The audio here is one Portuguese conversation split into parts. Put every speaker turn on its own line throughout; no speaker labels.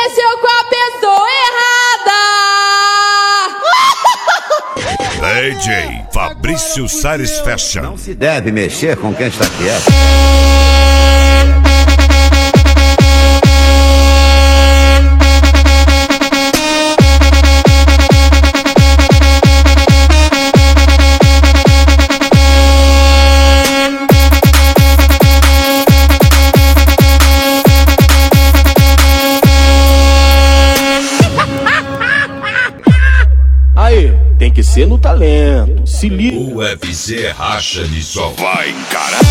mexeu com a pessoa errada.
DJ Fabrício Salles Fashion.
Não se deve mexer com quem está quieto.
Aí, tem que ser no talento, se liga.
O UFC racha de só vai encarar.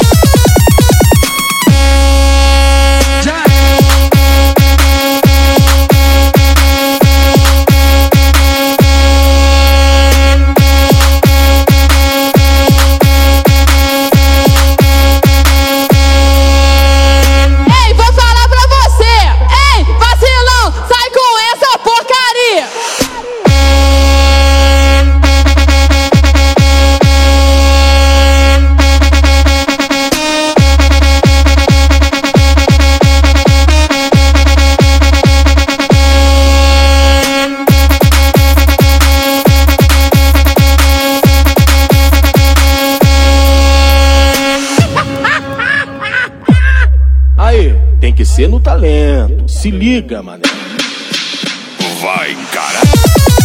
Ei, vou falar pra você. Ei, vacilão, sai com essa porcaria.
Aí, tem que ser no talento, se liga, mané.
Vai encarar.